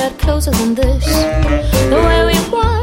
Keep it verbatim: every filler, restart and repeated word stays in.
get closer than this. The way we walk